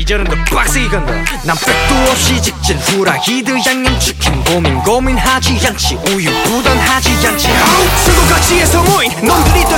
시절은 더 빡세게 간다. 난 백도 없이 직진 후라이드 양념치킨 고민하지 않지 우유 부단하지 않지 수도가치에서 모인 놈들이 더